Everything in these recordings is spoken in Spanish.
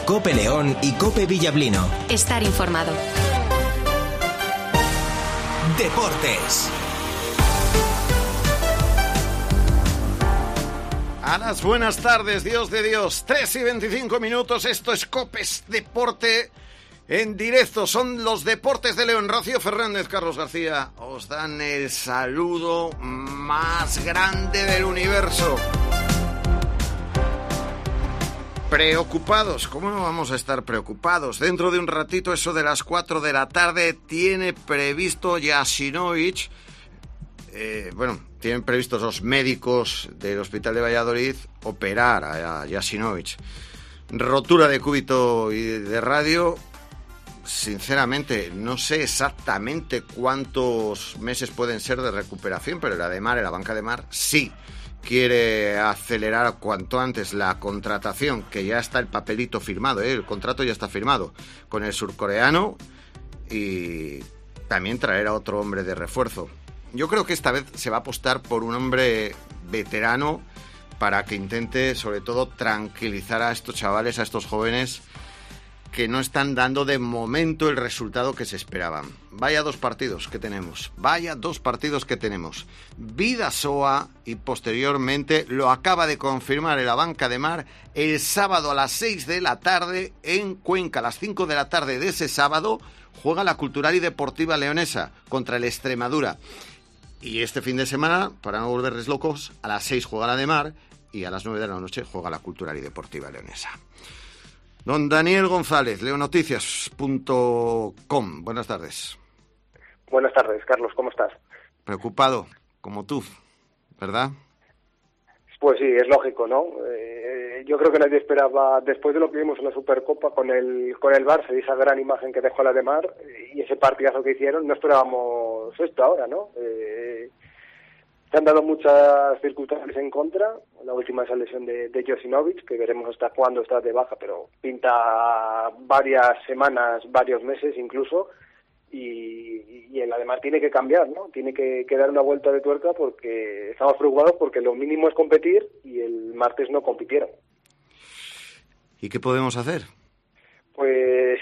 COPE León y COPE Villablino. Estar informado. Deportes. A las buenas tardes, Dios de Dios, 3:25, esto es COPES Deporte en directo, son los deportes de León. Rocío Fernández, Carlos García, os dan el saludo más grande del universo. Preocupados, ¿cómo no vamos a estar preocupados? Dentro de un ratito, eso de las 4 de la tarde, tiene previsto Jasinovic, tienen previstos los médicos del Hospital de Valladolid operar a Jasinovic. Rotura de cúbito y de radio. Sinceramente, no sé exactamente cuántos meses pueden ser de recuperación, pero la banca de Mar, sí quiere acelerar cuanto antes la contratación, que ya está el papelito firmado, el contrato ya está firmado con el surcoreano, y también traer a otro hombre de refuerzo. Yo creo que esta vez se va a apostar por un hombre veterano para que intente, sobre todo, tranquilizar a estos chavales, a estos jóvenes que no están dando de momento el resultado que se esperaban. Vaya dos partidos que tenemos. Bidasoa, y posteriormente lo acaba de confirmar en la banca de Mar, el sábado a las 6 de la tarde en Cuenca. A las 5 de la tarde de ese sábado juega la Cultural y Deportiva Leonesa contra el Extremadura. Y este fin de semana, para no volverles locos, a las 6 juega la de Mar y a las 9 de la noche juega la Cultural y Deportiva Leonesa. Don Daniel González, leonoticias.com. Buenas tardes. Buenas tardes, Carlos, ¿cómo estás? Preocupado, como tú, ¿verdad? Pues sí, es lógico, ¿no? Yo creo que nadie esperaba, después de lo que vimos en la Supercopa con el Barça y esa gran imagen que dejó la de Mar y ese partidazo que hicieron, no esperábamos esto ahora, ¿no? Se han dado muchas circunstancias en contra. La última es la lesión de Jasinovic, que veremos hasta cuándo está de baja, pero pinta varias semanas, varios meses incluso, y el Ademar tiene que cambiar, ¿no? Tiene que dar una vuelta de tuerca porque estamos preocupados porque lo mínimo es competir y el martes no compitieron. ¿Y qué podemos hacer? Pues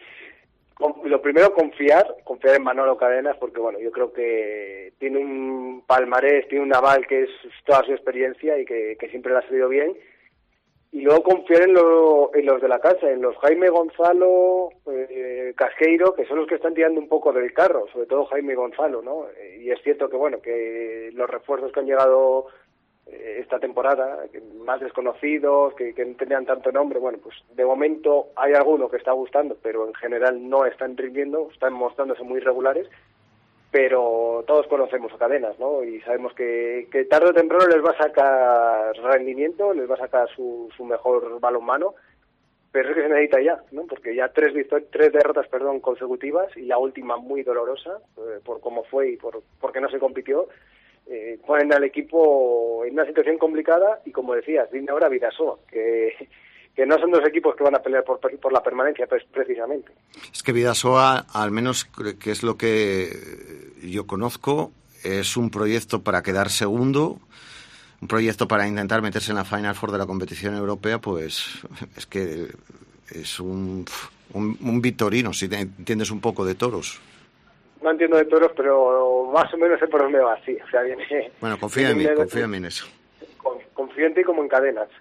lo primero, confiar en Manolo Cadenas, porque bueno, yo creo que tiene un palmarés, tiene un aval que es toda su experiencia y que siempre le ha salido bien. Y luego confiar en los de la casa, en los Jaime Gonzalo, Casqueiro, que son los que están tirando un poco del carro, sobre todo Jaime Gonzalo, ¿no? Y es cierto que bueno, que los refuerzos que han llegado esta temporada, más desconocidos, que no tenían tanto nombre, bueno, pues de momento hay alguno que está gustando, pero en general no están rindiendo, están mostrándose muy irregulares, pero todos conocemos a Cadenas, ¿no? Y sabemos que tarde o temprano les va a sacar rendimiento, les va a sacar su mejor balonmano, pero es que se necesita ya, ¿no? Porque ya tres derrotas consecutivas, y la última muy dolorosa, por cómo fue y porque no se compitió, ponen al equipo en una situación complicada, y como decías, viene ahora Bidasoa, que no son dos equipos que van a pelear por la permanencia, pues, precisamente. Es que Bidasoa, al menos que es lo que yo conozco, es un proyecto para quedar segundo, un proyecto para intentar meterse en la Final Four de la competición europea, pues es que es un Vitorino, si entiendes un poco de toros. No entiendo de toros, pero más o menos sé por dónde va, sí. O sea, viene... Bueno, confía en mí en eso. Confío en ti como en Cadenas.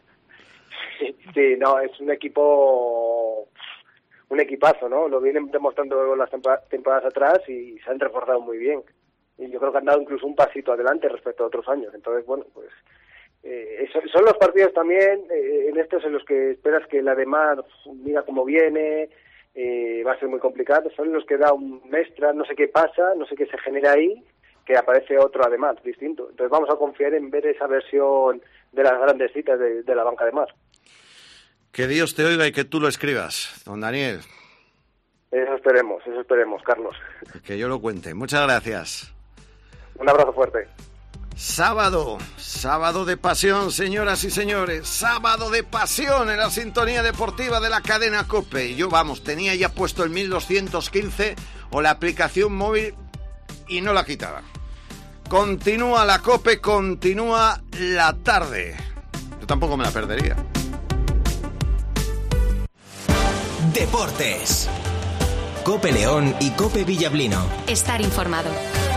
Sí, no, es un equipazo, ¿no? Lo vienen demostrando las temporadas atrás y se han reforzado muy bien. Y yo creo que han dado incluso un pasito adelante respecto a otros años. Entonces, bueno, pues son los partidos también en estos en los que esperas que la demás mira cómo viene, va a ser muy complicado. Son los que da un extra, no sé qué pasa, no sé qué se genera ahí, que aparece otro además distinto. Entonces vamos a confiar en ver esa versión de las grandes citas de la banca de Mar. Que Dios te oiga y que tú lo escribas, don Daniel. Eso esperemos, Carlos. Que yo lo cuente. Muchas gracias. Un abrazo fuerte. Sábado de pasión, señoras y señores. Sábado de pasión en la sintonía deportiva de la cadena COPE. Y yo, tenía ya puesto el 1215 o la aplicación móvil y no la quitaba. Continúa la COPE, continúa la tarde. Yo tampoco me la perdería. Deportes. Cope León y Cope Villablino. Estar informado.